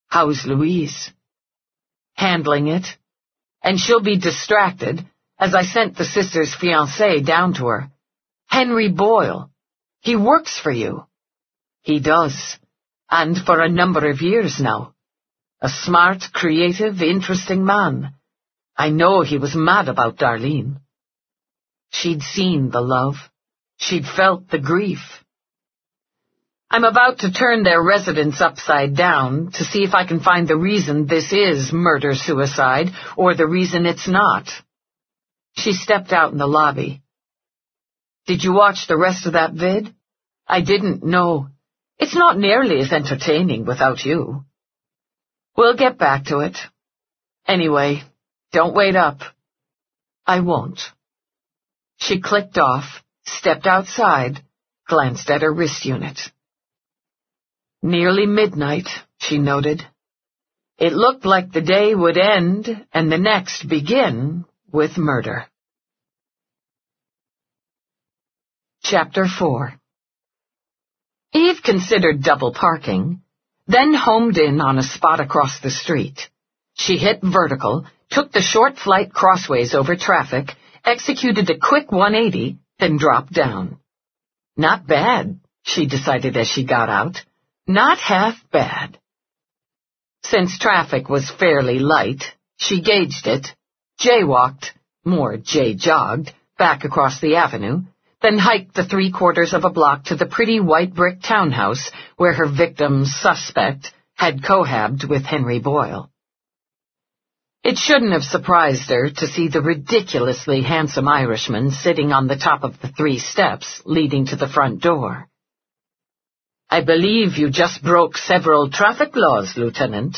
How's Louise? Handling it. And she'll be distracted, as I sent the sister's fiancé down to her. Henry Boyle. He works for you. He does. And for a number of years now. A smart, creative, interesting man. I know he was mad about Darlene. She'd seen the love. She'd felt the grief. I'm about to turn their residence upside down to see if I can find the reason this is murder-suicide or the reason it's not. She stepped out in the lobby. Did you watch the rest of that vid? I didn't know. It's not nearly as entertaining without you. We'll get back to it. Anyway, don't wait up. I won't. She clicked off, stepped outside, glanced at her wrist unit. Nearly midnight, she noted. It looked like the day would end and the next begin with murder. Chapter 4. Eve considered double parking, then homed in on a spot across the street. She hit vertical, took the short flight crossways over traffic, executed a quick 180, then dropped down. Not bad, she decided as she got out. Not half bad. Since traffic was fairly light, she gauged it, jaywalked, more jay-jogged, back across the avenue, then hiked the 3/4 of a block to the pretty white brick townhouse where her victim's suspect had cohabbed with Henry Boyle. It shouldn't have surprised her to see the ridiculously handsome Irishman sitting on the top of the 3 steps leading to the front door. I believe you just broke several traffic laws, Lieutenant.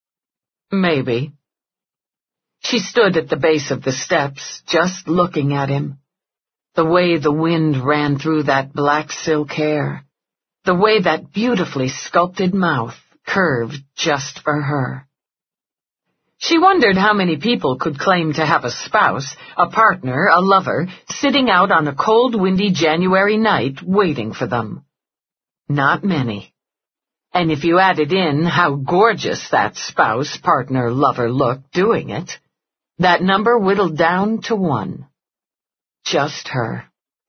Maybe. She stood at the base of the steps, just looking at him. The way the wind ran through that black silk hair. The way that beautifully sculpted mouth curved just for her. She wondered how many people could claim to have a spouse, a partner, a lover, sitting out on a cold, windy January night waiting for them. Not many. And if you added in how gorgeous that spouse, partner, lover looked doing it, that number whittled down to 1. Just her.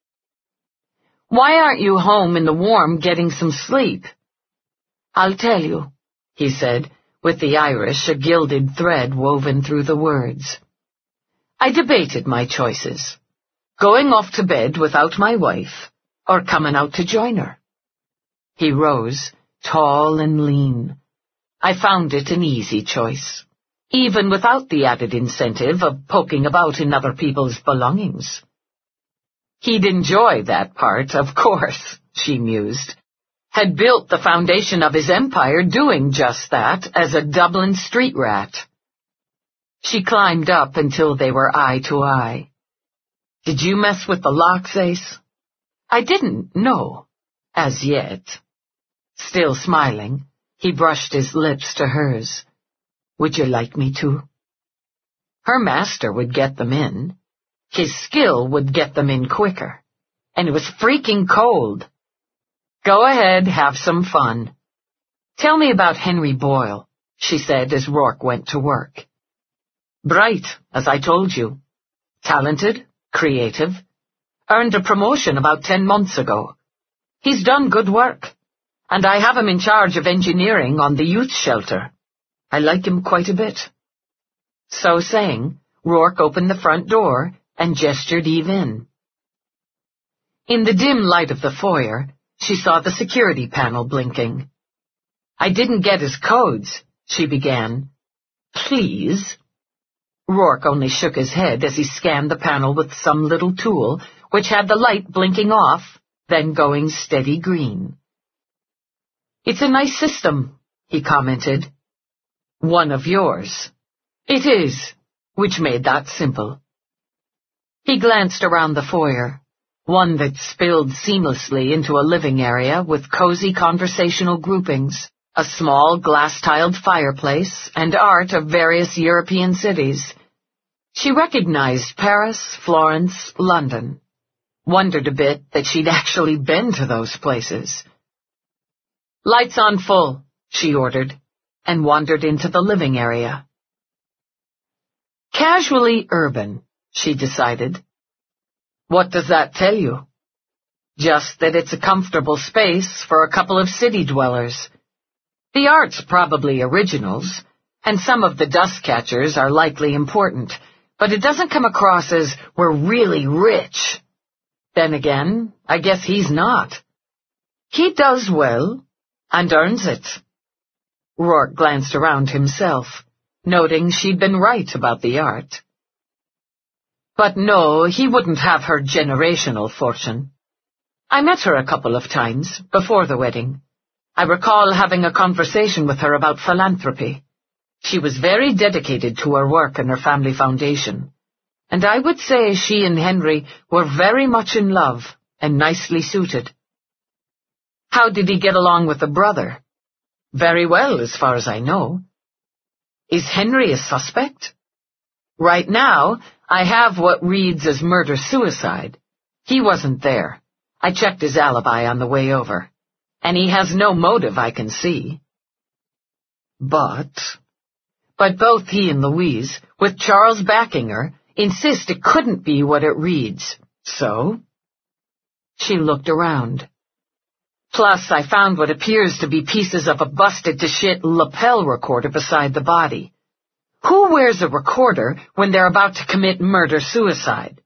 Why aren't you home in the warm getting some sleep? I'll tell you, he said, with the Irish a gilded thread woven through the words. I debated my choices. Going off to bed without my wife, or coming out to join her. He rose, tall and lean. I found it an easy choice, even without the added incentive of poking about in other people's belongings. He'd enjoy that part, of course, she mused. Had built the foundation of his empire doing just that as a Dublin street rat. She climbed up until they were eye to eye. Did you mess with the locks, Ace? I didn't know, as yet. Still smiling, he brushed his lips to hers. Would you like me to? Her master would get them in. His skill would get them in quicker. And it was freaking cold. Go ahead, have some fun. Tell me about Henry Boyle, she said as Rourke went to work. Bright, as I told you. Talented, creative. Earned a promotion about 10 months ago. He's done good work. And I have him in charge of engineering on the youth shelter. I like him quite a bit. So saying, Rourke opened the front door and gestured Eve in. In the dim light of the foyer, she saw the security panel blinking. I didn't get his codes, she began. Please? Rourke only shook his head as he scanned the panel with some little tool, which had the light blinking off, then going steady green. It's a nice system, he commented. One of yours. It is, which made that simple. He glanced around the foyer, one that spilled seamlessly into a living area with cozy conversational groupings, a small glass-tiled fireplace, and art of various European cities. She recognized Paris, Florence, London. Wondered a bit that she'd actually been to those places. Lights on full, she ordered, and wandered into the living area. Casually urban, she decided. What does that tell you? Just that it's a comfortable space for a couple of city dwellers. The art's probably originals, and some of the dust catchers are likely important, but it doesn't come across as we're really rich. Then again, I guess he's not. He does well, and earns it. Rourke glanced around himself, noting she'd been right about the art. But no, he wouldn't have her generational fortune. I met her a couple of times, before the wedding. I recall having a conversation with her about philanthropy. She was very dedicated to her work and her family foundation, and I would say she and Henry were very much in love and nicely suited. How did he get along with the brother? Very well, as far as I know. Is Henry a suspect? Right now, I have what reads as murder-suicide. He wasn't there. I checked his alibi on the way over, and he has no motive I can see. But both he and Louise, with Charles backing her, insist it couldn't be what it reads. So? She looked around. Plus, I found what appears to be pieces of a busted-to-shit lapel recorder beside the body. Who wears a recorder when they're about to commit murder-suicide?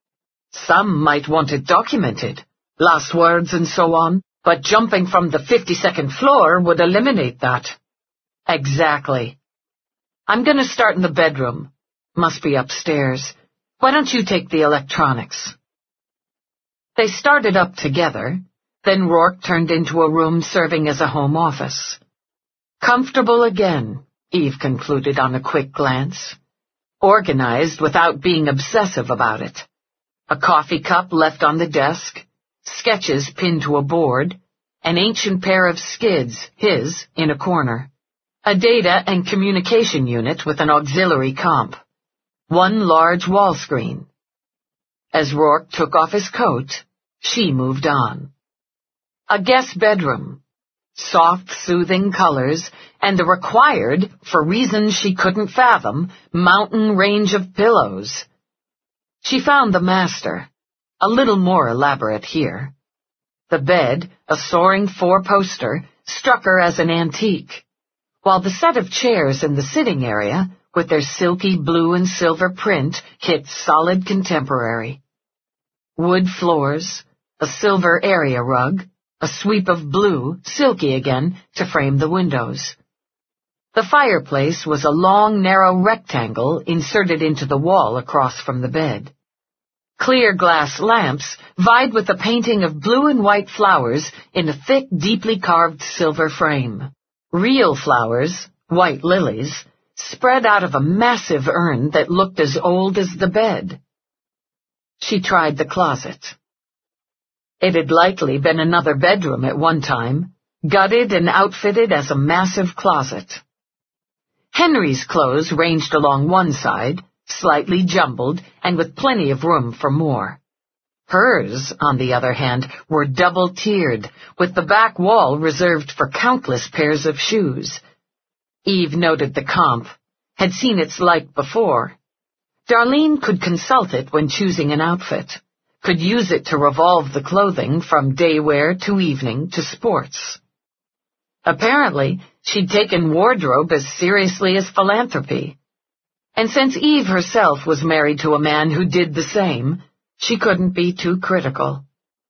Some might want it documented, last words and so on, but jumping from the 52nd floor would eliminate that. Exactly. I'm going to start in the bedroom. Must be upstairs. Why don't you take the electronics? They started up together. Then Rourke turned into a room serving as a home office. Comfortable again, Eve concluded on a quick glance. Organized without being obsessive about it. A coffee cup left on the desk, sketches pinned to a board, an ancient pair of skids, his, in a corner, a data and communication unit with an auxiliary comp, one large wall screen. As Rourke took off his coat, she moved on. A guest bedroom, soft, soothing colors, and the required, for reasons she couldn't fathom, mountain range of pillows. She found the master, a little more elaborate here. The bed, a soaring four-poster, struck her as an antique, while the set of chairs in the sitting area, with their silky blue and silver print, hit solid contemporary. Wood floors, a silver area rug, a sweep of blue, silky again, to frame the windows. The fireplace was a long, narrow rectangle inserted into the wall across from the bed. Clear glass lamps vied with a painting of blue and white flowers in a thick, deeply carved silver frame. Real flowers, white lilies, spread out of a massive urn that looked as old as the bed. She tried the closet. It had likely been another bedroom at one time, gutted and outfitted as a massive closet. Henry's clothes ranged along one side, slightly jumbled and with plenty of room for more. Hers, on the other hand, were double-tiered, with the back wall reserved for countless pairs of shoes. Eve noted the comp, had seen its like before. Darlene could consult it when choosing an outfit, could use it to revolve the clothing from day wear to evening to sports. Apparently, she'd taken wardrobe as seriously as philanthropy. And since Eve herself was married to a man who did the same, she couldn't be too critical.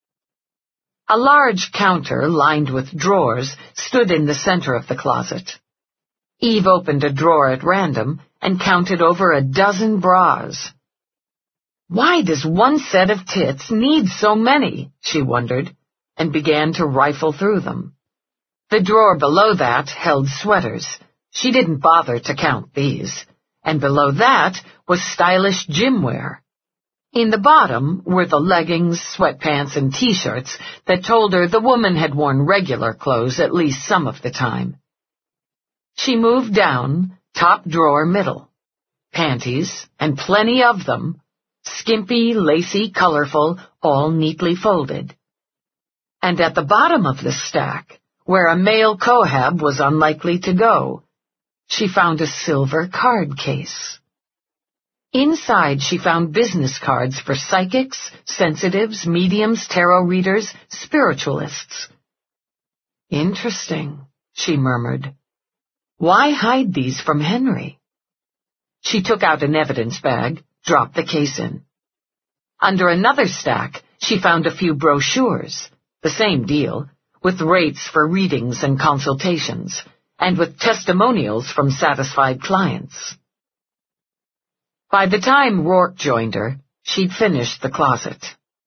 A large counter lined with drawers stood in the center of the closet. Eve opened a drawer at random and counted over a dozen bras. Why does one set of tits need so many, she wondered, and began to rifle through them. The drawer below that held sweaters. She didn't bother to count these. And below that was stylish gym wear. In the bottom were the leggings, sweatpants, and T-shirts that told her the woman had worn regular clothes at least some of the time. She moved down, top drawer middle. Panties, and plenty of them, skimpy, lacy, colorful, all neatly folded. And at the bottom of the stack, where a male cohab was unlikely to go, she found a silver card case. Inside, she found business cards for psychics, sensitives, mediums, tarot readers, spiritualists. Interesting, she murmured. Why hide these from Henry? She took out an evidence bag, dropped the case in. Under another stack, she found a few brochures, the same deal, with rates for readings and consultations, and with testimonials from satisfied clients. By the time Rourke joined her, she'd finished the closet.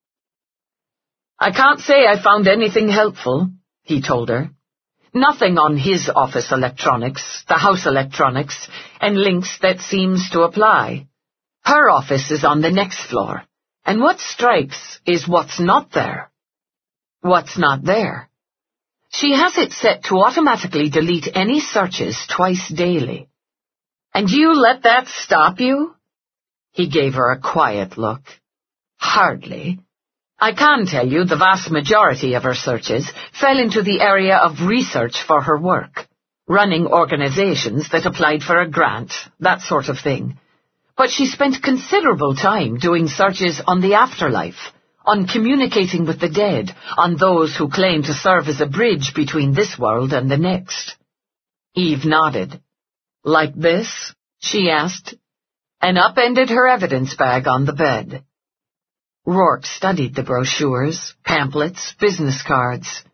I can't say I found anything helpful, he told her. Nothing on his office electronics, the house electronics, and links that seems to apply. Her office is on the next floor, and what strikes is what's not there. What's not there? She has it set to automatically delete any searches twice daily. And you let that stop you? He gave her a quiet look. Hardly. I can tell you the vast majority of her searches fell into the area of research for her work, running organizations that applied for a grant, that sort of thing. But she spent considerable time doing searches on the afterlife, on communicating with the dead, on those who claim to serve as a bridge between this world and the next. Eve nodded. Like this? She asked, and upended her evidence bag on the bed. Rourke studied the brochures, pamphlets, business cards.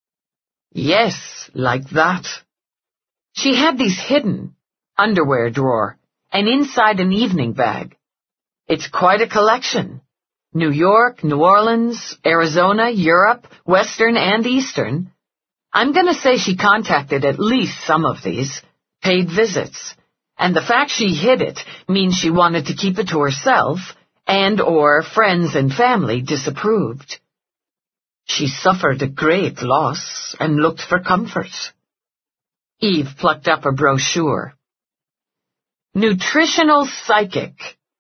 Yes, like that. She had these hidden, underwear drawer, and inside an evening bag. It's quite a collection. New York, New Orleans, Arizona, Europe, Western and Eastern. I'm going to say she contacted at least some of these, paid visits, and the fact she hid it means she wanted to keep it to herself and or friends and family disapproved. She suffered a great loss and looked for comfort. Eve plucked up a brochure. Nutritional Psychic.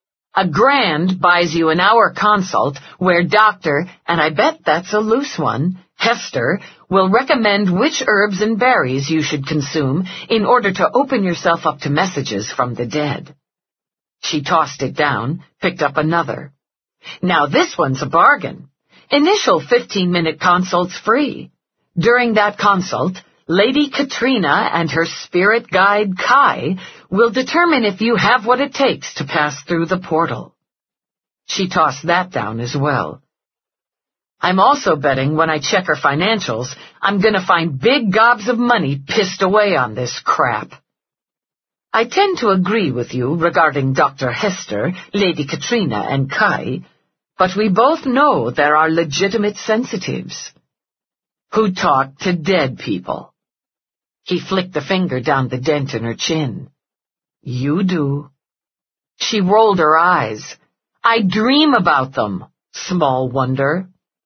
$1,000 buys you an hour consult where Dr., and I bet that's a loose one, Hester, will recommend which herbs and berries you should consume in order to open yourself up to messages from the dead. She tossed it down, picked up another. Now this one's a bargain. Initial 15-minute consults free. During that consult, Lady Katrina and her spirit guide Kai will determine if you have what it takes to pass through the portal. She tossed that down as well. I'm also betting when I check her financials, I'm going to find big gobs of money pissed away on this crap. I tend to agree with you regarding Dr. Hester, Lady Katrina, and Kai, but we both know there are legitimate sensitives who talk to dead people. He flicked a finger down the dent in her chin. You do. She rolled her eyes. I dream about them. Small wonder.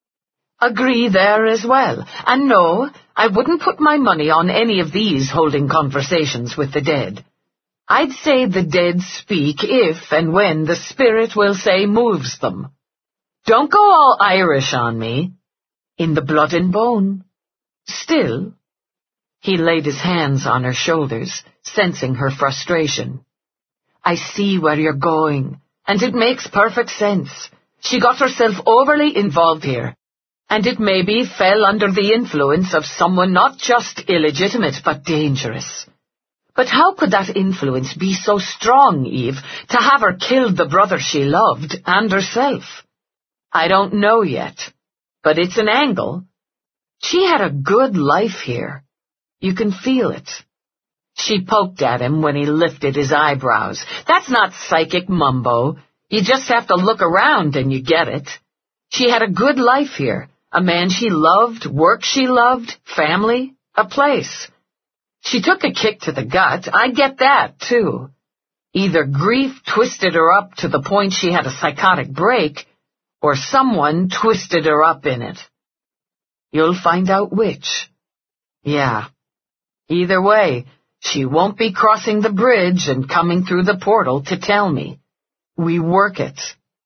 Agree there as well. And no, I wouldn't put my money on any of these holding conversations with the dead. I'd say the dead speak if and when the spirit will say moves them. Don't go all Irish on me. In the blood and bone. Still. He laid his hands on her shoulders, sensing her frustration. I see where you're going, and it makes perfect sense. She got herself overly involved here, and it maybe fell under the influence of someone not just illegitimate but dangerous. But how could that influence be so strong, Eve, to have her kill the brother she loved and herself? I don't know yet, but it's an angle. She had a good life here. You can feel it. She poked at him when he lifted his eyebrows. That's not psychic mumbo. You just have to look around and you get it. She had a good life here. A man she loved, work she loved, family, a place. She took a kick to the gut. I get that, too. Either grief twisted her up to the point she had a psychotic break, or someone twisted her up in it. You'll find out which. Yeah. Either way, she won't be crossing the bridge and coming through the portal to tell me. We work it.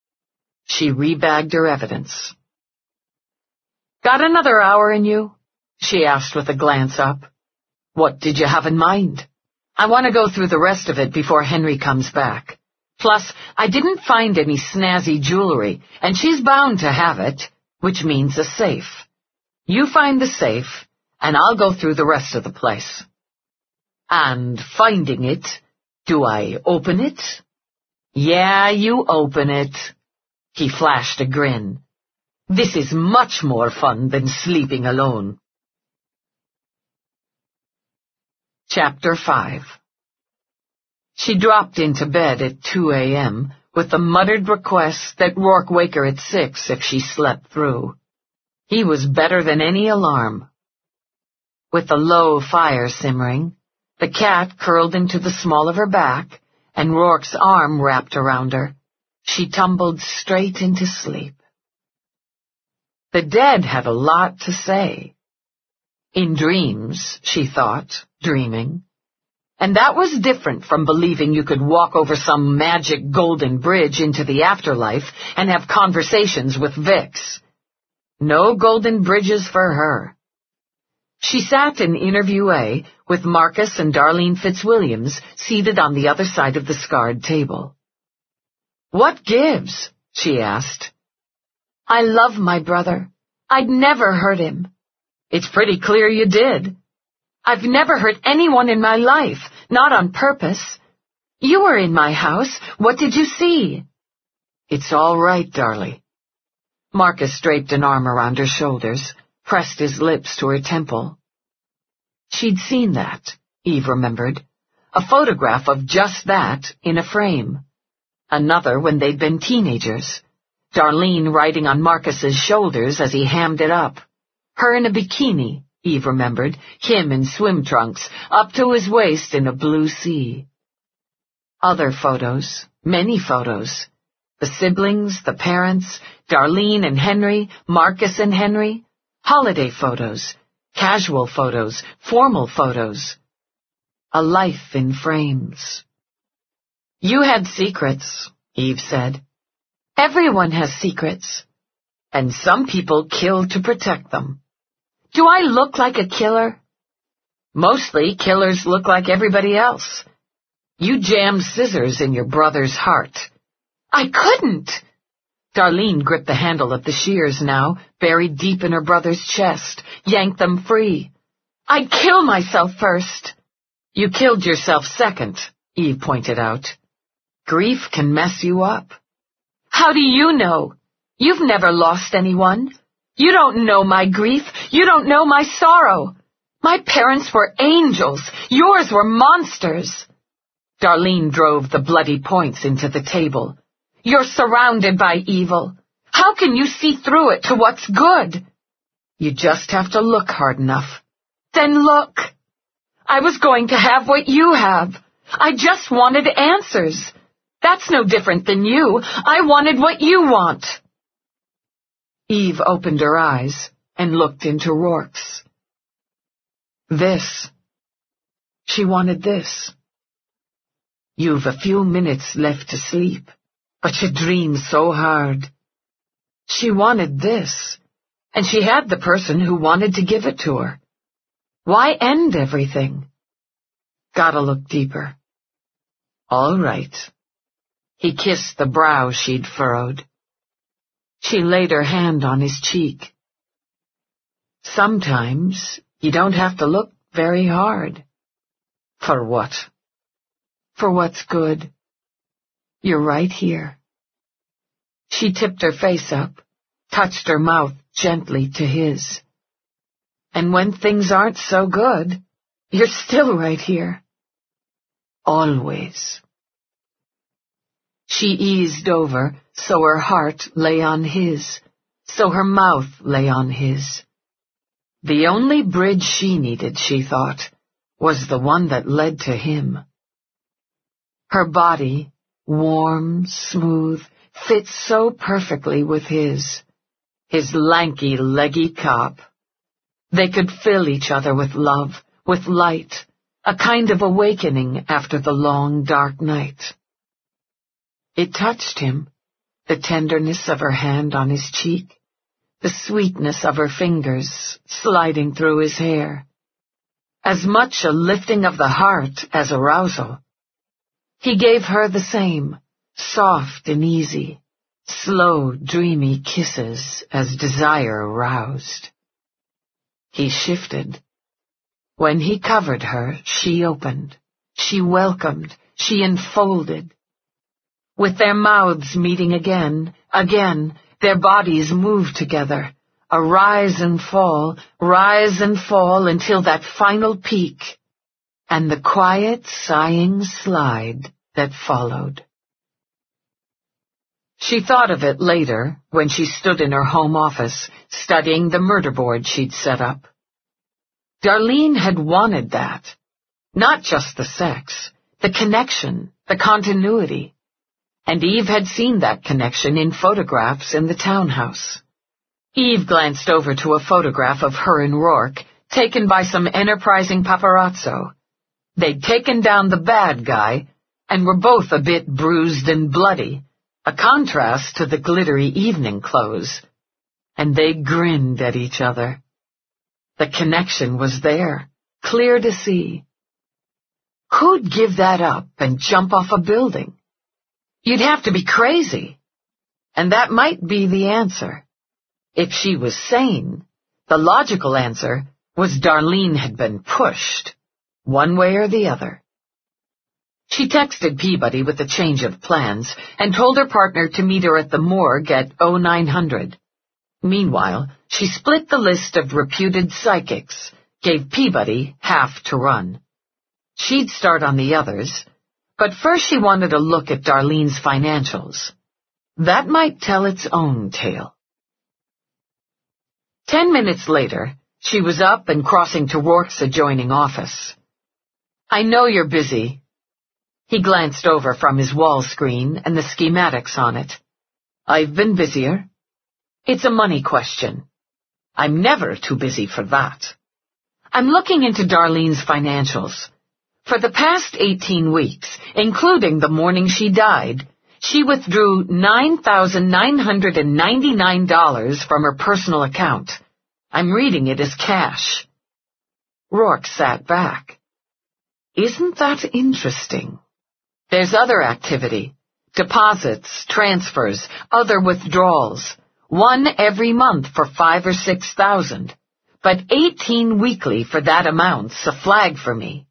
She rebagged her evidence. Got another hour in you? She asked with a glance up. What did you have in mind? I want to go through the rest of it before Henry comes back. Plus, I didn't find any snazzy jewelry, and she's bound to have it, which means a safe. You find the safe, and I'll go through the rest of the place. And finding it, do I open it? Yeah, you open it. He flashed a grin. This is much more fun than sleeping alone. Chapter 5. She dropped into bed at 2 a.m. with the muttered request that Rourke wake her at 6 if she slept through. He was better than any alarm. With the low fire simmering, the cat curled into the small of her back, and Rourke's arm wrapped around her, she tumbled straight into sleep. The dead had a lot to say. In dreams, she thought, dreaming. And that was different from believing you could walk over some magic golden bridge into the afterlife and have conversations with Vix. No golden bridges for her. She sat in Interview A with Marcus and Darlene Fitzwilliams seated on the other side of the scarred table. "What gives?" she asked. "I love my brother. I'd never hurt him." "It's pretty clear you did." "I've never hurt anyone in my life, not on purpose. You were in my house. What did you see?" "It's all right, darling." Marcus draped an arm around her shoulders, pressed his lips to her temple. She'd seen that, Eve remembered. A photograph of just that in a frame. Another when they'd been teenagers. Darlene riding on Marcus's shoulders as he hammed it up. Her in a bikini, Eve remembered, him in swim trunks, up to his waist in a blue sea. Other photos, many photos. The siblings, the parents, Darlene and Henry, Marcus and Henry. Holiday photos, casual photos, formal photos. A life in frames. "You had secrets," Eve said. "Everyone has secrets. And some people kill to protect them." "Do I look like a killer?" "Mostly killers look like everybody else. You jammed scissors in your brother's heart." "I couldn't!" Darlene gripped the handle of the shears now, buried deep in her brother's chest, yanked them free. "I'd kill myself first." "You killed yourself second," Eve pointed out. "Grief can mess you up." "How do you know? You've never lost anyone. You don't know my grief. You don't know my sorrow. My parents were angels. Yours were monsters." Darlene drove the bloody points into the table. "You're surrounded by evil. How can you see through it to what's good?" "You just have to look hard enough." "Then look. I was going to have what you have. I just wanted answers. That's no different than you. I wanted what you want." Eve opened her eyes and looked into Rourke's. This. She wanted this. "You've a few minutes left to sleep, but you dream so hard." She wanted this, and she had the person who wanted to give it to her. Why end everything? Gotta look deeper. All right. He kissed the brow she'd furrowed. She laid her hand on his cheek. Sometimes you don't have to look very hard. For what? For what's good. You're right here. She tipped her face up, touched her mouth gently to his. And when things aren't so good, you're still right here. Always. She eased over so her heart lay on his, so her mouth lay on his. The only bridge she needed, she thought, was the one that led to him. Her body, warm, smooth, fit so perfectly with his lanky, leggy cop. They could fill each other with love, with light, a kind of awakening after the long, dark night. It touched him, the tenderness of her hand on his cheek, the sweetness of her fingers sliding through his hair. as much a lifting of the heart as arousal. He gave her the same, soft and easy, slow, dreamy kisses as desire aroused. He shifted. When he covered her, she opened, she welcomed, she enfolded. With their mouths meeting again, their bodies moved together, a rise and fall until that final peak, and the quiet, sighing slide that followed. She thought of it later when she stood in her home office, studying the murder board she'd set up. Darlene had wanted that. Not just the sex, the connection, the continuity. And Eve had seen that connection in photographs in the townhouse. Eve glanced over to a photograph of her and Rourke, taken by some enterprising paparazzo. They'd taken down the bad guy, and were both a bit bruised and bloody, a contrast to the glittery evening clothes. And they grinned at each other. The connection was there, clear to see. Who'd give that up and jump off a building? You'd have to be crazy. And that might be the answer. If she was sane, the logical answer was Darlene had been pushed, one way or the other. She texted Peabody with a change of plans and told her partner to meet her at the morgue at 0900. Meanwhile, she split the list of reputed psychics, gave Peabody half to run. She'd start on the others, but first she wanted a look at Darlene's financials. That might tell its own tale. 10 minutes later, she was up and crossing to Rourke's adjoining office. "I know you're busy." He glanced over from his wall screen and the schematics on it. "I've been busier. It's a money question. I'm never too busy for that. I'm looking into Darlene's financials. For the past 18 weeks, including the morning she died, she withdrew $9,999 from her personal account. I'm reading it as cash." Rourke sat back. "Isn't that interesting? There's other activity. Deposits, transfers, other withdrawals. One every month for $5,000 or $6,000. But 18 weekly for that amount's a flag for me.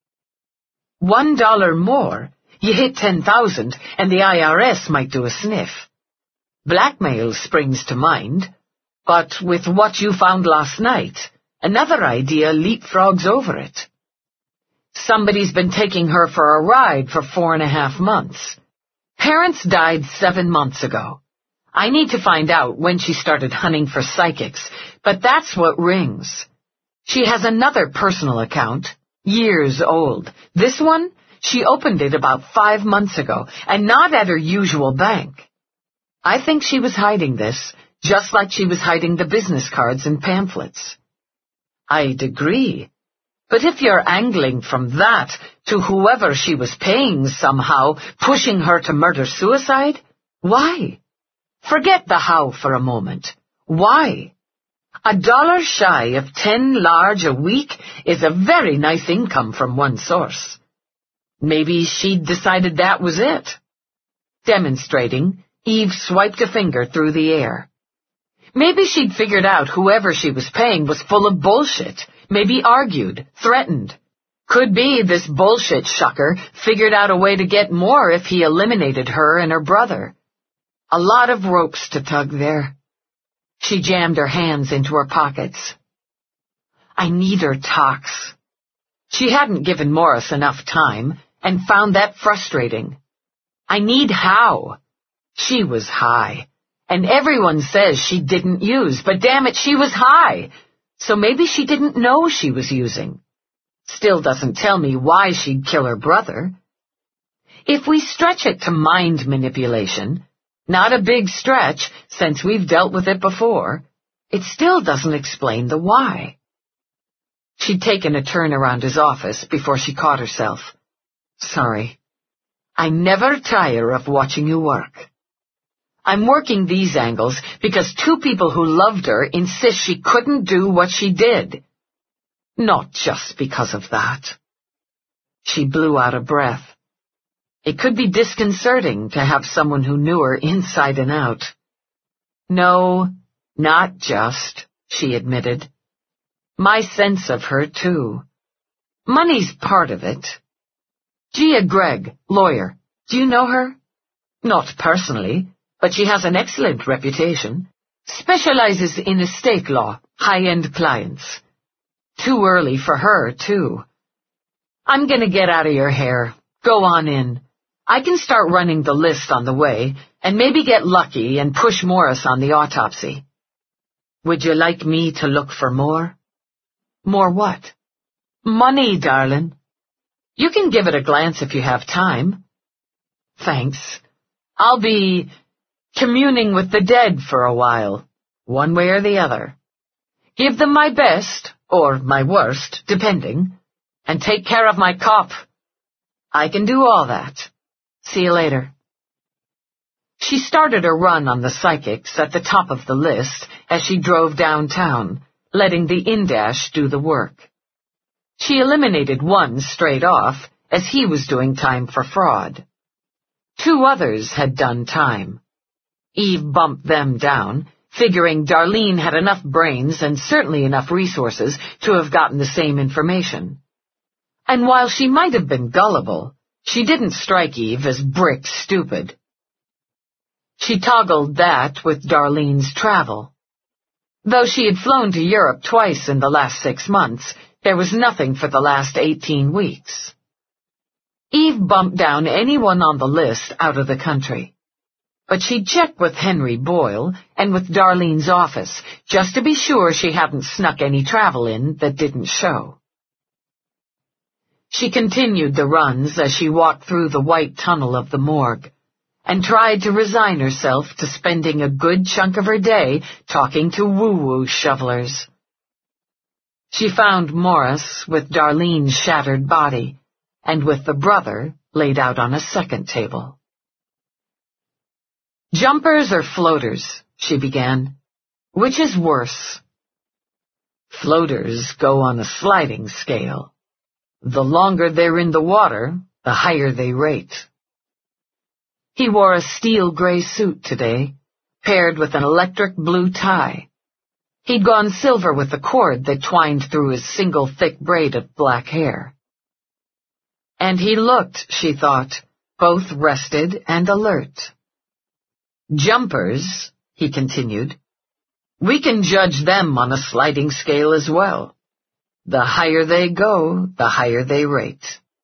$1 more, you hit 10,000 and the IRS might do a sniff. Blackmail springs to mind, but with what you found last night, another idea leapfrogs over it. Somebody's been taking her for a ride for 4.5 months. Parents died 7 months ago. I need to find out when she started hunting for psychics, but that's what rings. She has another personal account, years old. This one, she opened it about 5 months ago, and not at her usual bank. I think she was hiding this, just like she was hiding the business cards and pamphlets." "I'd agree. But if you're angling from that to whoever she was paying somehow, pushing her to murder-suicide, why? Forget the how for a moment. Why? $1 shy of 10 large a week is a very nice income from one source. Maybe she'd decided that was it." Demonstrating, Eve swiped a finger through the air. Maybe she'd figured out whoever she was paying was full of bullshit, maybe argued, threatened. Could be this bullshit shucker figured out a way to get more if he eliminated her and her brother. A lot of ropes to tug there. She jammed her hands into her pockets. "I need her talks." She hadn't given Morris enough time, and found that frustrating. "I need how." She was high, and everyone says she didn't use, but damn it, she was high, so maybe she didn't know she was using. Still doesn't tell me why she'd kill her brother. If we stretch it to mind manipulation, not a big stretch, since we've dealt with it before, it still doesn't explain the why. She'd taken a turn around his office before she caught herself. "Sorry. I never tire of watching you work. I'm working these angles because 2 people who loved her insist she couldn't do what she did. Not just because of that. She blew out a breath. It could be disconcerting to have someone who knew her inside and out. No, not just, she admitted. My sense of her, too. Money's part of it. Gia Gregg, lawyer. Do you know her? Not personally, but she has an excellent reputation. Specializes in estate law, high-end clients. Too early for her, too. I'm gonna get out of your hair. Go on in. I can start running the list on the way, and maybe get lucky and push Morris on the autopsy. Would you like me to look for more? More what? Money, darling. You can give it a glance if you have time. Thanks. I'll be communing with the dead for a while, one way or the other. Give them my best, or my worst, depending, and take care of my cop. I can do all that. See you later. She started a run on the psychics at the top of the list as she drove downtown, letting the in-dash do the work. She eliminated one straight off, as he was doing time for fraud. 2 others had done time. Eve bumped them down, figuring Darlene had enough brains and certainly enough resources to have gotten the same information. And while she might have been gullible, she didn't strike Eve as brick stupid. She toggled that with Darlene's travel. Though she had flown to Europe twice in the last 6 months, there was nothing for the last 18 weeks. Eve bumped down anyone on the list out of the country. But she'd check with Henry Boyle and with Darlene's office, just to be sure she hadn't snuck any travel in that didn't show. She continued the runs as she walked through the white tunnel of the morgue, and tried to resign herself to spending a good chunk of her day talking to woo-woo shovelers. She found Morris with Darlene's shattered body, and with the brother laid out on a second table. Jumpers or floaters, she began. Which is worse? Floaters go on a sliding scale. The longer they're in the water, the higher they rate. He wore a steel gray suit today, paired with an electric blue tie. He'd gone silver with the cord that twined through his single thick braid of black hair. And he looked, she thought, both rested and alert. Jumpers, he continued, we can judge them on a sliding scale as well. The higher they go, the higher they rate.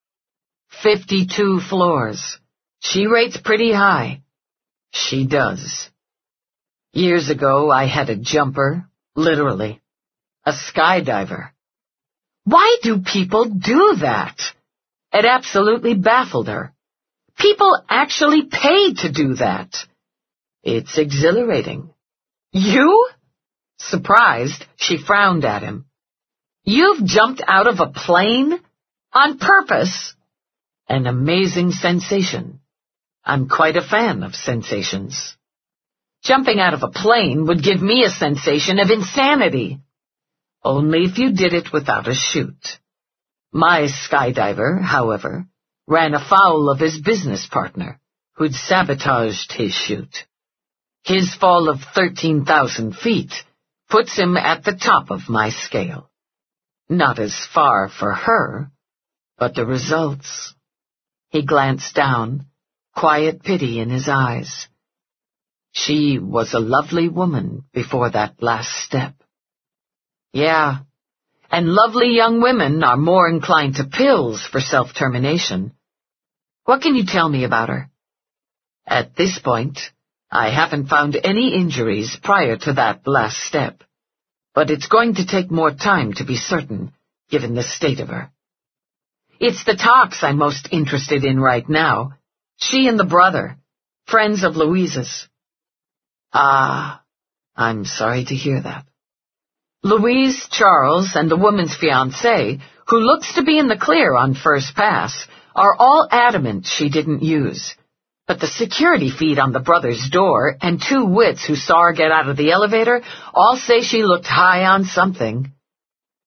52 floors. She rates pretty high. She does. Years ago, I had a jumper, literally. A skydiver. Why do people do that? It absolutely baffled her. People actually pay to do that. It's exhilarating. You? Surprised, she frowned at him. You've jumped out of a plane? On purpose? An amazing sensation. I'm quite a fan of sensations. Jumping out of a plane would give me a sensation of insanity. Only if you did it without a chute. My skydiver, however, ran afoul of his business partner, who'd sabotaged his chute. His fall of 13,000 feet puts him at the top of my scale. Not as far for her, but the results. He glanced down, quiet pity in his eyes. She was a lovely woman before that last step. Yeah, and lovely young women are more inclined to pills for self-termination. What can you tell me about her? At this point, I haven't found any injuries prior to that last step, but it's going to take more time to be certain, given the state of her. It's the tox I'm most interested in right now. She and the brother, friends of Louise's. Ah, I'm sorry to hear that. Louise, Charles, and the woman's fiancé, who looks to be in the clear on first pass, are all adamant she didn't use. But the security feed on the brother's door and 2 wits who saw her get out of the elevator all say she looked high on something.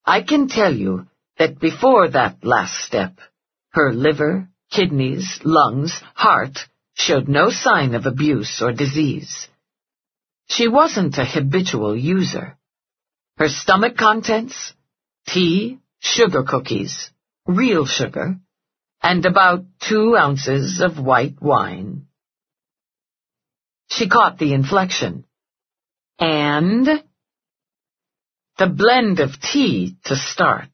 I can tell you that before that last step, her liver, kidneys, lungs, heart showed no sign of abuse or disease. She wasn't a habitual user. Her stomach contents: tea, sugar cookies, real sugar, and about 2 ounces of white wine. She caught the inflection. And the blend of tea to start.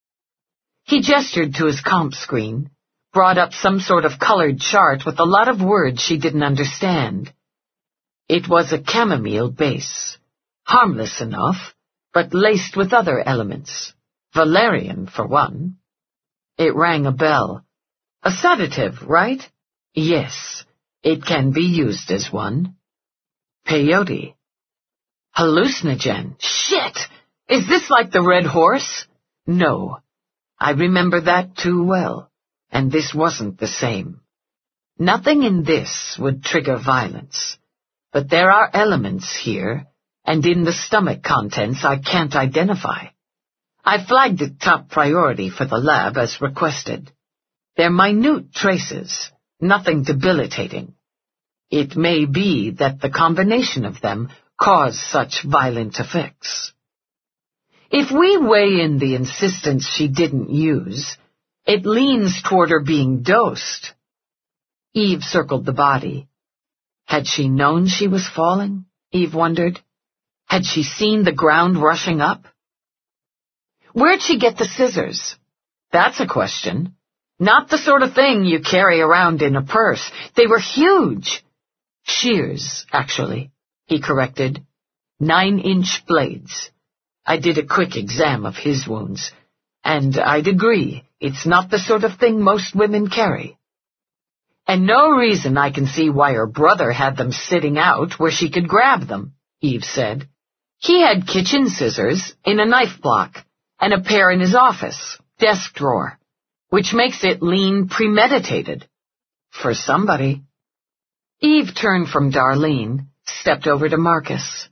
He gestured to his comp screen, brought up some sort of colored chart with a lot of words she didn't understand. It was a chamomile base, harmless enough, but laced with other elements. Valerian, for one. It rang a bell. A sedative, right? Yes, it can be used as one. Peyote. Hallucinogen. Shit! Is this like the Red Horse? No. I remember that too well, and this wasn't the same. Nothing in this would trigger violence, but there are elements here, and in the stomach contents I can't identify. I flagged it top priority for the lab as requested. They're minute traces, nothing debilitating. It may be that the combination of them cause such violent effects. If we weigh in the insistence she didn't use, it leans toward her being dosed. Eve circled the body. Had she known she was falling? Eve wondered. Had she seen the ground rushing up? Where'd she get the scissors? That's a question. Not the sort of thing you carry around in a purse. They were huge. Shears, actually, he corrected. 9-inch blades. I did a quick exam of his wounds, and I'd agree it's not the sort of thing most women carry. And no reason I can see why her brother had them sitting out where she could grab them, Eve said. He had kitchen scissors in a knife block, and a pair in his office, desk drawer, which makes it lean premeditated. For somebody. Eve turned from Darlene, stepped over to Marcus.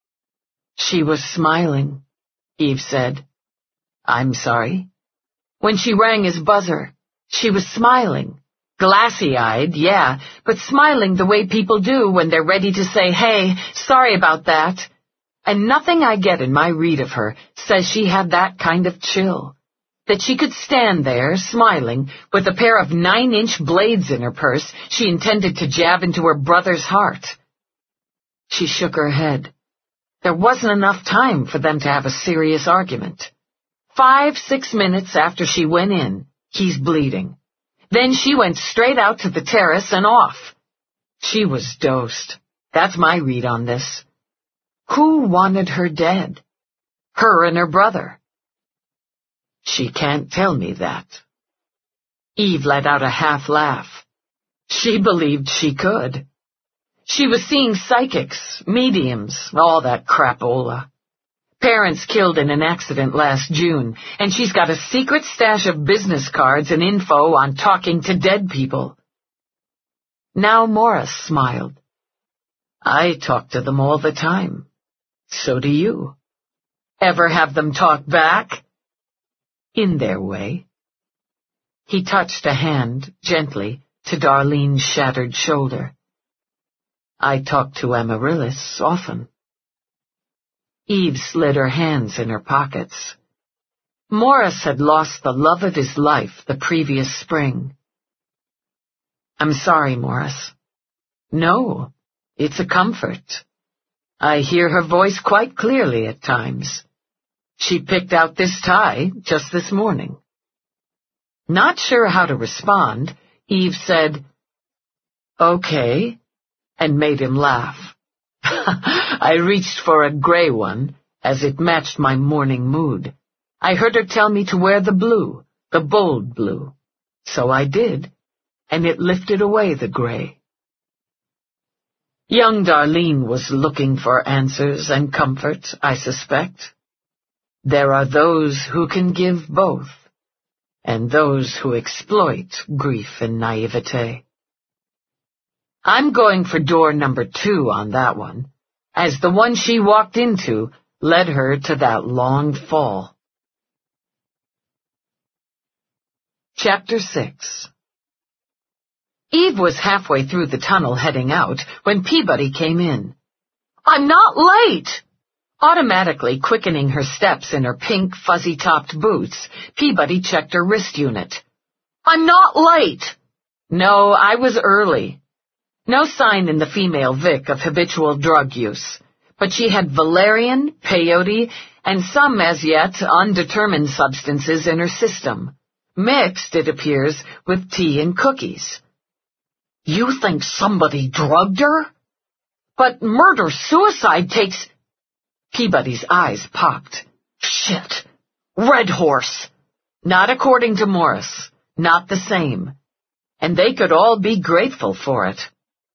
She was smiling, Eve said. I'm sorry. When she rang his buzzer, she was smiling. Glassy-eyed, yeah, but smiling the way people do when they're ready to say, hey, sorry about that. And nothing I get in my read of her says she had that kind of chill. That she could stand there, smiling, with a pair of 9-inch blades in her purse she intended to jab into her brother's heart. She shook her head. There wasn't enough time for them to have a serious argument. 5-6 minutes after she went in, he's bleeding. Then she went straight out to the terrace and off. She was dosed. That's my read on this. Who wanted her dead? Her and her brother. She can't tell me that. Eve let out a half laugh. She believed she could. She was seeing psychics, mediums, all that crapola. Parents killed in an accident last June, and she's got a secret stash of business cards and info on talking to dead people. Now Morris smiled. I talk to them all the time. So do you. Ever have them talk back? In their way. He touched a hand, gently, to Darlene's shattered shoulder. I talk to Amaryllis often. Eve slid her hands in her pockets. Morris had lost the love of his life the previous spring. I'm sorry, Morris. No, it's a comfort. I hear her voice quite clearly at times. She picked out this tie just this morning. Not sure how to respond, Eve said, okay, and made him laugh. I reached for a gray one, as it matched my morning mood. I heard her tell me to wear the blue, the bold blue. So I did, and it lifted away the gray. Young Darlene was looking for answers and comfort, I suspect. There are those who can give both, and those who exploit grief and naivete. I'm going for door number 2 on that one, as the one she walked into led her to that long fall. Chapter 6. Eve was halfway through the tunnel heading out when Peabody came in. "I'm not late!" Automatically quickening her steps in her pink, fuzzy-topped boots, Peabody checked her wrist unit. "I'm not late!" "No, I was early." No sign in the female Vic of habitual drug use, but she had valerian, peyote, and some as yet undetermined substances in her system, mixed, it appears, with tea and cookies. "You think somebody drugged her?" "But murder-suicide takes—" Peabody's eyes popped. "Shit! Red Horse!" Not according to Morris. Not the same. And they could all be grateful for it.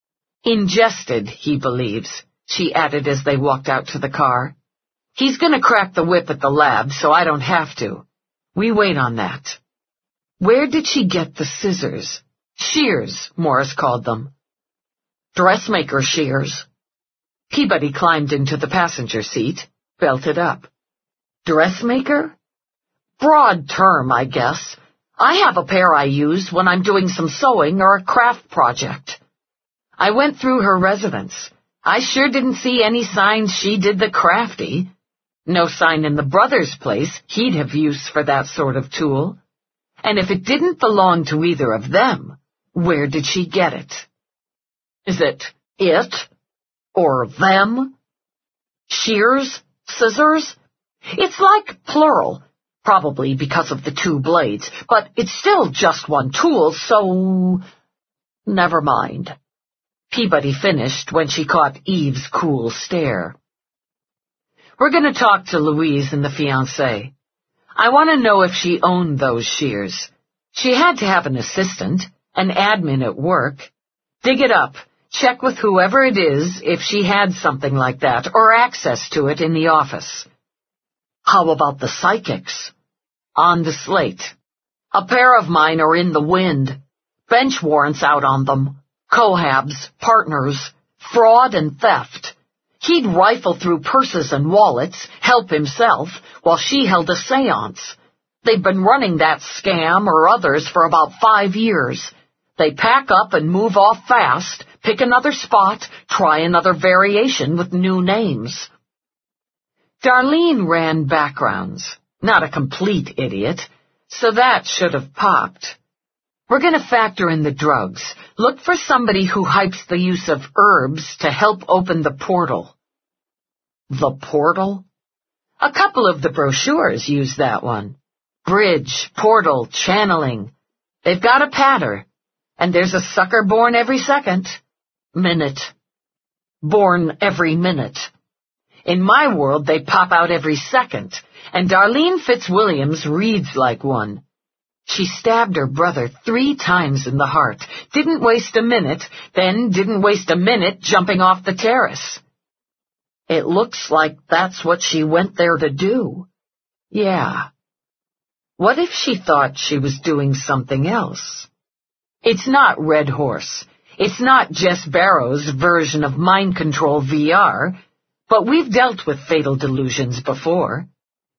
"Ingested, he believes," she added as they walked out to the car. "He's going to crack the whip at the lab, so I don't have to. We wait on that." Where did she get the scissors? Shears, Morris called them. "Dressmaker shears." Peabody climbed into the passenger seat, belted up. "Dressmaker?" "Broad term, I guess. I have a pair I use when I'm doing some sewing or a craft project." I went through her residence. I sure didn't see any signs she did the crafty. No sign in the brother's place he'd have use for that sort of tool. And if it didn't belong to either of them, where did she get it? Is it it? Or them? Shears? Scissors? It's like plural, probably because of the two blades, but it's still just one tool, so... Never mind. Peabody finished when she caught Eve's cool stare. "We're going to talk to Louise and the fiancé. I want to know if she owned those shears. She had to have an assistant, an admin at work. Dig it up. Check with whoever it is if she had something like that or access to it in the office." "How about the psychics?" "On the slate. A pair of mine are in the wind. Bench warrants out on them. Cohabs, partners, fraud and theft. He'd rifle through purses and wallets, help himself, while she held a seance. They've been running that scam or others for about 5 years. They pack up and move off fast, pick another spot, try another variation with new names." Darlene ran backgrounds. Not a complete idiot, so that should have popped. "We're going to factor in the drugs. Look for somebody who hypes the use of herbs to help open the portal." "The portal?" "A couple of the brochures use that one. Bridge, portal, channeling. They've got a patter. And there's a sucker born every second. Minute. Born every minute. In my world, they pop out every second, and Darlene Fitzwilliams reads like one. She stabbed her brother 3 times in the heart, didn't waste a minute, then didn't waste a minute jumping off the terrace. It looks like that's what she went there to do. Yeah. What if she thought she was doing something else? It's not Red Horse. It's not Jess Barrow's version of mind control VR, but we've dealt with fatal delusions before.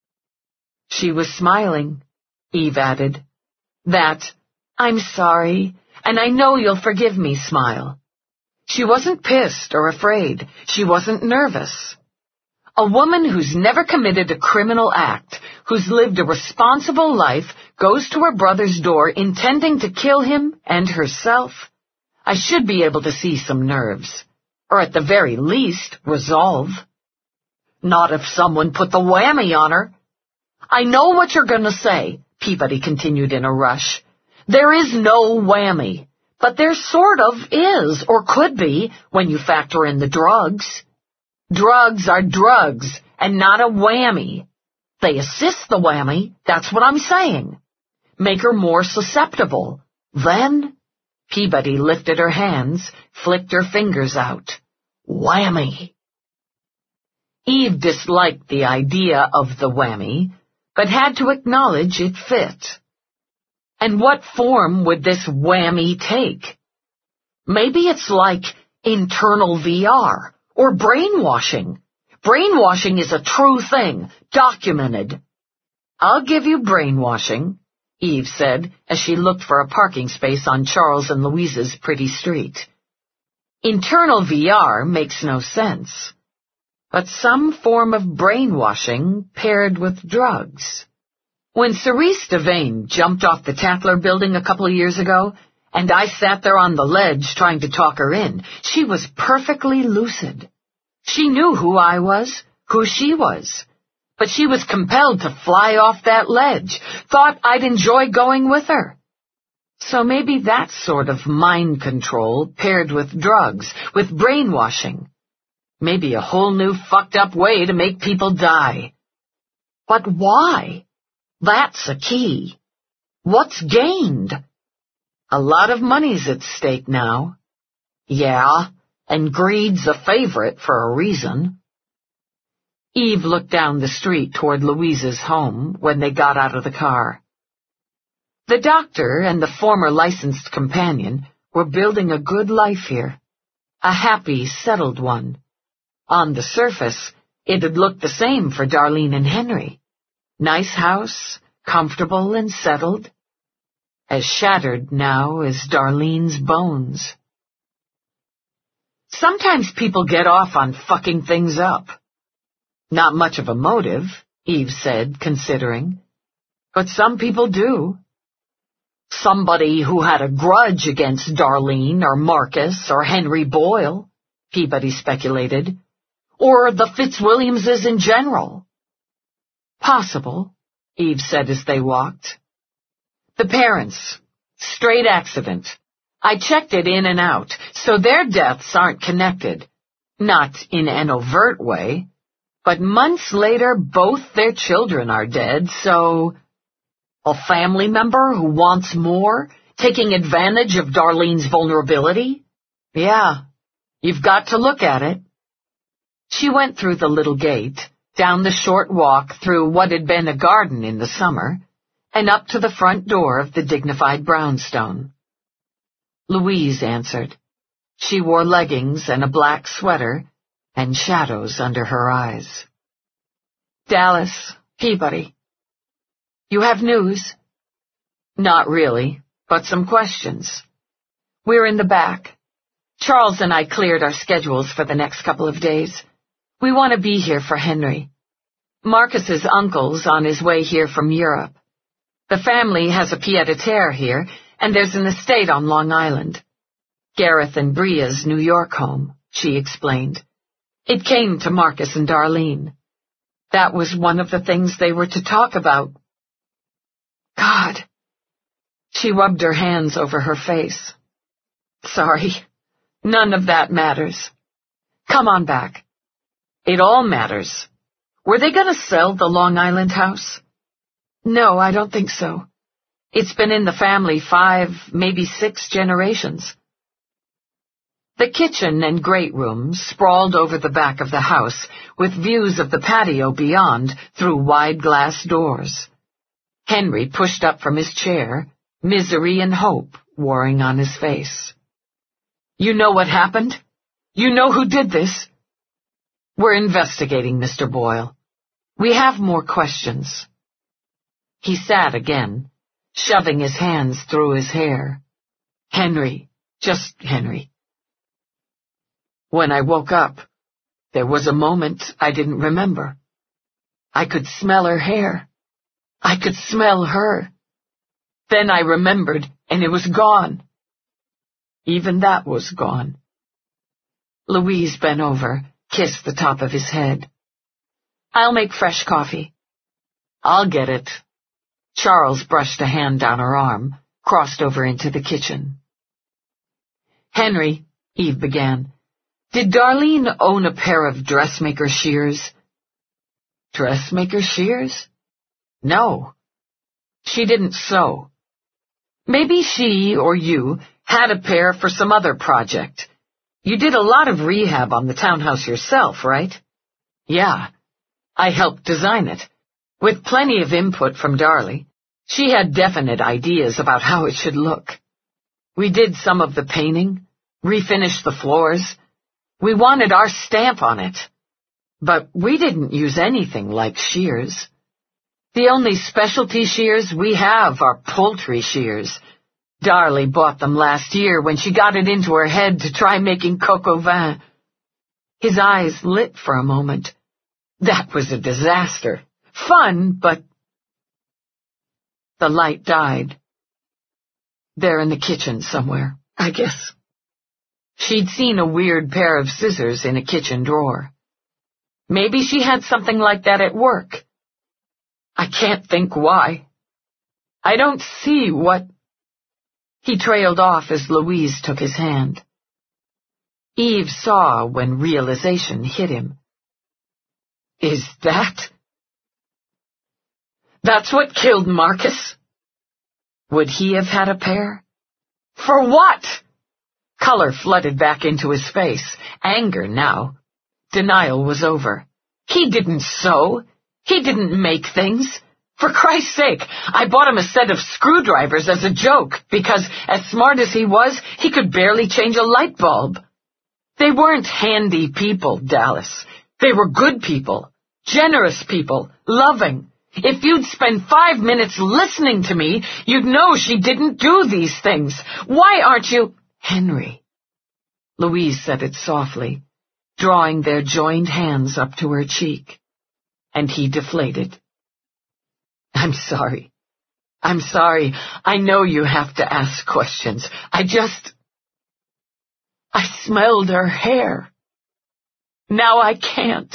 She was smiling, Eve added. That, "I'm sorry, and I know you'll forgive me" smile. She wasn't pissed or afraid. She wasn't nervous. A woman who's never committed a criminal act, who's lived a responsible life, goes to her brother's door intending to kill him and herself. I should be able to see some nerves. Or at the very least, resolve. Not if someone put the whammy on her. "I know what you're going to say," Peabody continued in a rush. "There is no whammy. But there sort of is, or could be, when you factor in the drugs. Drugs are drugs, and not a whammy. They assist the whammy, that's what I'm saying. Make her more susceptible. Then..." Peabody lifted her hands, flicked her fingers out. "Whammy." Eve disliked the idea of the whammy, but had to acknowledge it fit. And what form would this whammy take? Maybe it's like internal VR or brainwashing. Brainwashing is a true thing, documented. I'll give you brainwashing. Eve said as she looked for a parking space on Charles and Louise's pretty street. Internal VR makes no sense, but some form of brainwashing paired with drugs. When Cerise Devane jumped off the Tatler building a couple of years ago, and I sat there on the ledge trying to talk her in, she was perfectly lucid. She knew who I was, who she was, but she was compelled to fly off that ledge, thought I'd enjoy going with her. So maybe that sort of mind control paired with drugs, with brainwashing. Maybe a whole new fucked up way to make people die. But why? That's a key. What's gained? A lot of money's at stake now. Yeah, and greed's a favorite for a reason. Eve looked down the street toward Louise's home when they got out of the car. The doctor and the former licensed companion were building a good life here, a happy, settled one. On the surface, it had looked the same for Darlene and Henry. Nice house, comfortable and settled. As shattered now as Darlene's bones. Sometimes people get off on fucking things up. Not much of a motive, Eve said, considering. But some people do. Somebody who had a grudge against Darlene or Marcus or Henry Boyle, Peabody speculated. Or the Fitzwilliamses in general. Possible, Eve said as they walked. The parents. Straight accident. I checked it in and out, so their deaths aren't connected. Not in an overt way. But months later, both their children are dead, so... A family member who wants more? Taking advantage of Darlene's vulnerability? Yeah, you've got to look at it. She went through the little gate, down the short walk through what had been a garden in the summer, and up to the front door of the dignified brownstone. Louise answered. She wore leggings and a black sweater, and shadows under her eyes. Dallas, Peabody. You have news? Not really, but some questions. We're in the back. Charles and I cleared our schedules for the next couple of days. We want to be here for Henry. Marcus's uncle's on his way here from Europe. The family has a pied-à-terre here, and there's an estate on Long Island. Gareth and Bria's New York home, she explained. It came to Marcus and Darlene. That was one of the things they were to talk about. God. She rubbed her hands over her face. Sorry. None of that matters. Come on back. It all matters. Were they going to sell the Long Island house? No, I don't think so. It's been in the family 5, maybe 6 generations. The kitchen and great room sprawled over the back of the house, with views of the patio beyond through wide glass doors. Henry pushed up from his chair, misery and hope warring on his face. You know what happened? You know who did this? We're investigating, Mr. Boyle. We have more questions. He sat again, shoving his hands through his hair. Henry, just Henry. When I woke up, there was a moment I didn't remember. I could smell her hair. I could smell her. Then I remembered, and it was gone. Even that was gone. Louise bent over, kissed the top of his head. I'll make fresh coffee. I'll get it. Charles brushed a hand down her arm, crossed over into the kitchen. Henry, Eve began, did Darlene own a pair of dressmaker shears? Dressmaker shears? No. She didn't sew. Maybe she or you had a pair for some other project. You did a lot of rehab on the townhouse yourself, right? Yeah. I helped design it, with plenty of input from Darlie. She had definite ideas about how it should look. We did some of the painting, refinished the floors. We wanted our stamp on it. But we didn't use anything like shears. The only specialty shears we have are poultry shears. Darley bought them last year when she got it into her head to try making coq au vin. His eyes lit for a moment. That was a disaster. Fun, but... The light died. They're in the kitchen somewhere, I guess. She'd seen a weird pair of scissors in a kitchen drawer. Maybe she had something like that at work. I can't think why. I don't see what... He trailed off as Louise took his hand. Eve saw when realization hit him. Is that... That's what killed Marcus? Would he have had a pair? For what? Color flooded back into his face. Anger now. Denial was over. He didn't sew. He didn't make things. For Christ's sake, I bought him a set of screwdrivers as a joke, because, as smart as he was, he could barely change a light bulb. They weren't handy people, Dallas. They were good people. Generous people. Loving. If you'd spend 5 minutes listening to me, you'd know she didn't do these things. Why aren't you... Henry. Louise said it softly, drawing their joined hands up to her cheek. And he deflated. I'm sorry. I'm sorry. I know you have to ask questions. I smelled her hair. Now I can't.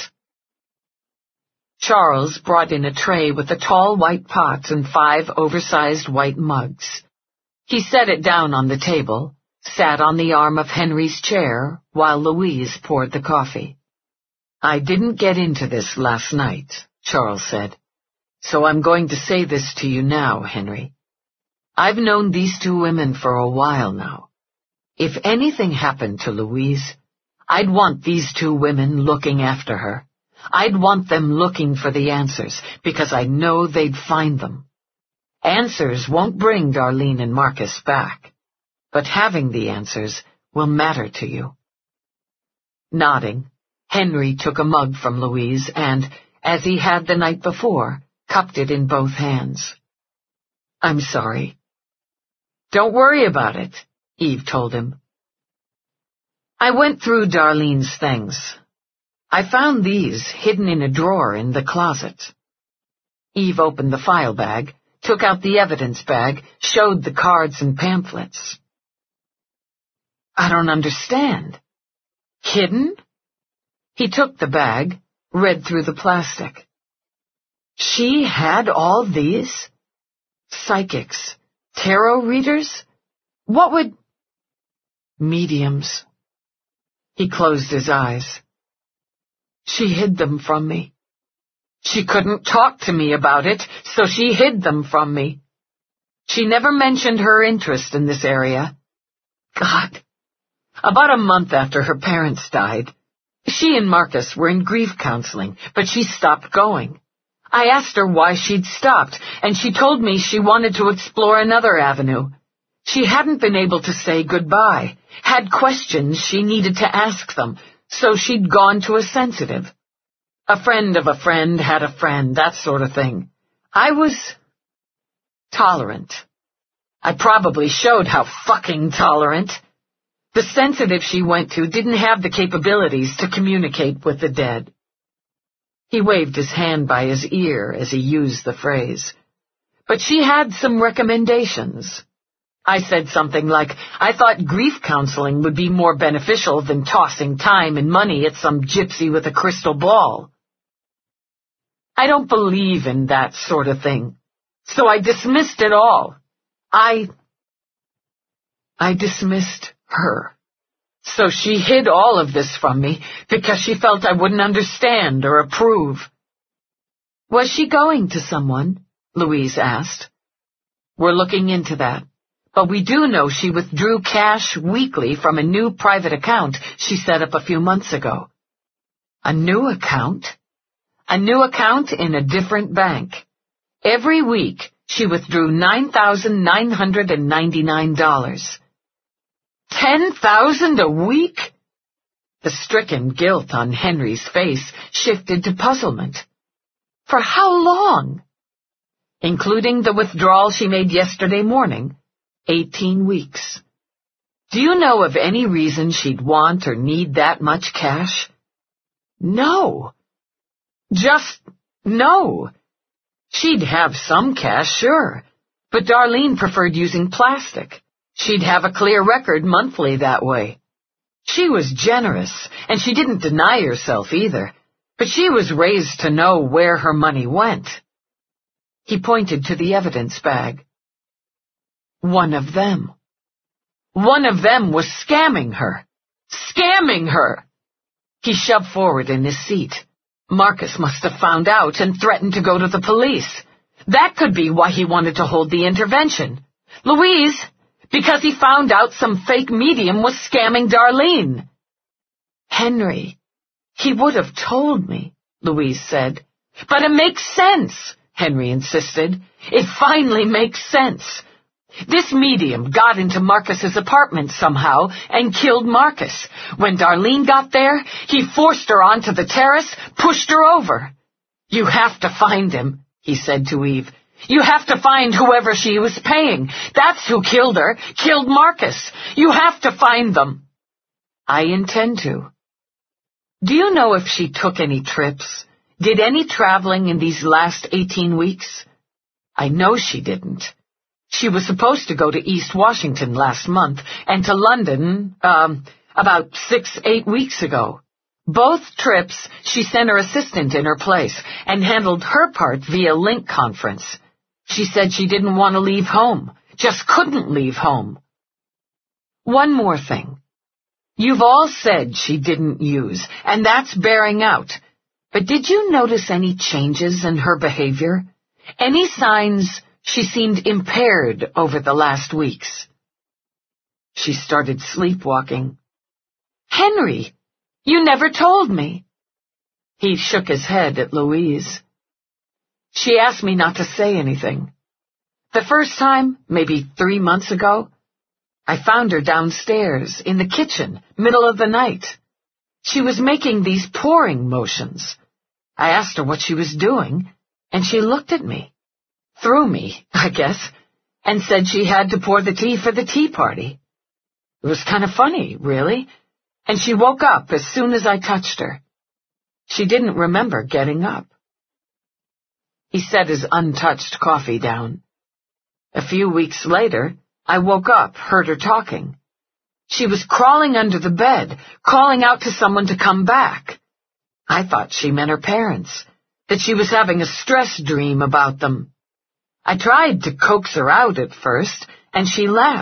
Charles brought in a tray with a tall white pot and 5 oversized white mugs. He set it down on the table, sat on the arm of Henry's chair while Louise poured the coffee. I didn't get into this last night, Charles said, so I'm going to say this to you now, Henry. I've known these 2 women for a while now. If anything happened to Louise, I'd want these 2 women looking after her. I'd want them looking for the answers, because I know they'd find them. Answers won't bring Darlene and Marcus back, but having the answers will matter to you. Nodding, Henry took a mug from Louise and, as he had the night before, cupped it in both hands. I'm sorry. Don't worry about it, Eve told him. I went through Darlene's things. I found these hidden in a drawer in the closet. Eve opened the file bag, took out the evidence bag, showed the cards and pamphlets. I don't understand. Hidden? He took the bag, read through the plastic. She had all these? Psychics? Tarot readers? What would... Mediums. He closed his eyes. She hid them from me. She couldn't talk to me about it, so she hid them from me. She never mentioned her interest in this area. God. About a month after her parents died, she and Marcus were in grief counseling, but she stopped going. I asked her why she'd stopped, and she told me she wanted to explore another avenue. She hadn't been able to say goodbye, had questions she needed to ask them, so she'd gone to a sensitive. A friend of a friend had a friend, that sort of thing. I was tolerant. I probably showed how fucking tolerant. The sensitive she went to didn't have the capabilities to communicate with the dead. He waved his hand by his ear as he used the phrase. But she had some recommendations. I said something like, I thought grief counseling would be more beneficial than tossing time and money at some gypsy with a crystal ball. I don't believe in that sort of thing, so I dismissed it all. I dismissed her. So she hid all of this from me because she felt I wouldn't understand or approve. Was she going to someone? Louise asked. We're looking into that. But we do know she withdrew cash weekly from a new private account she set up a few months ago. A new account? A new account in a different bank. Every week, she withdrew $9,999. $10,000 a week? The stricken guilt on Henry's face shifted to puzzlement. For how long? including the withdrawal she made yesterday morning, 18 weeks. Do you know of any reason she'd want or need that much cash? No. Just no. She'd have some cash, sure, but Darlene preferred using plastic. She'd have a clear record monthly that way. She was generous, and she didn't deny herself either, but she was raised to know where her money went. He pointed to the evidence bag. One of them. One of them was scamming her. Scamming her! He shoved forward in his seat. Marcus must have found out and threatened to go to the police. That could be why he wanted to hold the intervention. Louise, because he found out some fake medium was scamming Darlene. Henry, he would have told me, Louise said. But it makes sense, Henry insisted. It finally makes sense. This medium got into Marcus's apartment somehow and killed Marcus. When Darlene got there, he forced her onto the terrace, pushed her over. You have to find him, he said to Eve. You have to find whoever she was paying. That's who killed her, killed Marcus. You have to find them. I intend to. Do you know if she took any trips? Did any traveling in these last 18 weeks? I know she didn't. She was supposed to go to East Washington last month and to London, about 6-8 weeks ago. Both trips, she sent her assistant in her place and handled her part via link conference. She said she didn't want to leave home, just couldn't leave home. One more thing. You've all said she didn't use, and that's bearing out. But did you notice any changes in her behavior? Any signs she seemed impaired over the last weeks? She started sleepwalking. Henry, you never told me. He shook his head at Louise. She asked me not to say anything. The first time, maybe 3 months ago, I found her downstairs in the kitchen, middle of the night. She was making these pouring motions. I asked her what she was doing, and she looked at me. Through me, I guess, and said she had to pour the tea for the tea party. It was kind of funny, really, and she woke up as soon as I touched her. She didn't remember getting up. He set his untouched coffee down. A few weeks later, I woke up, heard her talking. She was crawling under the bed, calling out to someone to come back. I thought she meant her parents, that she was having a stress dream about them. I tried to coax her out at first, and she laughed.